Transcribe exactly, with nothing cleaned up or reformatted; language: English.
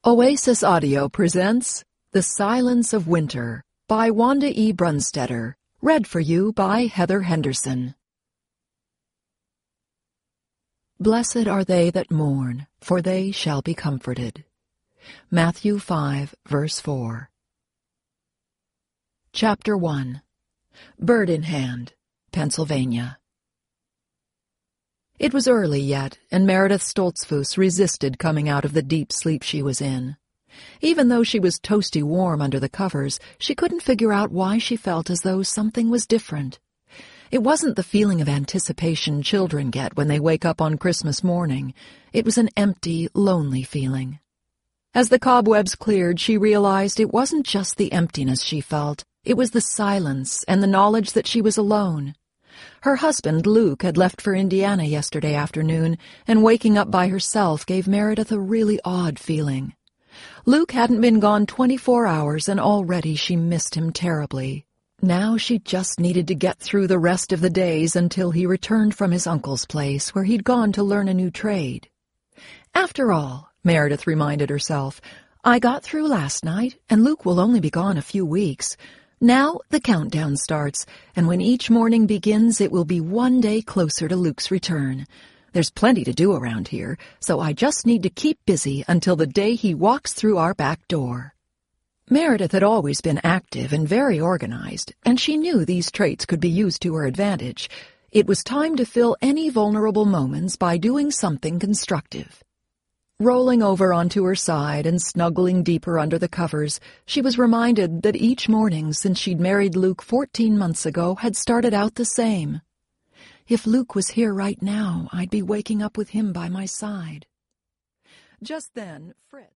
Oasis Audio presents The Silence of Winter by Wanda E. Brunstetter, read for you by Heather Henderson. Blessed are they that mourn, for they shall be comforted. Matthew five, verse four. Chapter one. Bird in Hand, Pennsylvania. It was early yet, and Meredith Stoltzfus resisted coming out of the deep sleep she was in. Even though she was toasty warm under the covers, she couldn't figure out why she felt as though something was different. It wasn't the feeling of anticipation children get when they wake up on Christmas morning. It was an empty, lonely feeling. As the cobwebs cleared, she realized it wasn't just the emptiness she felt. It was the silence and the knowledge that she was alone. Her husband, Luke, had left for Indiana yesterday afternoon, and waking up by herself gave Meredith a really odd feeling. Luke hadn't been gone twenty-four hours, and already she missed him terribly. Now she just needed to get through the rest of the days until he returned from his uncle's place, where he'd gone to learn a new trade. After all, Meredith reminded herself, I got through last night, and Luke will only be gone a few weeks. Now the countdown starts, and when each morning begins, it will be one day closer to Luke's return. There's plenty to do around here, so I just need to keep busy until the day he walks through our back door. Meredith had always been active and very organized, and she knew these traits could be used to her advantage. It was time to fill any vulnerable moments by doing something constructive. Rolling over onto her side and snuggling deeper under the covers, she was reminded that each morning since she'd married Luke fourteen months ago had started out the same. If Luke was here right now, I'd be waking up with him by my side. Just then, Fritz...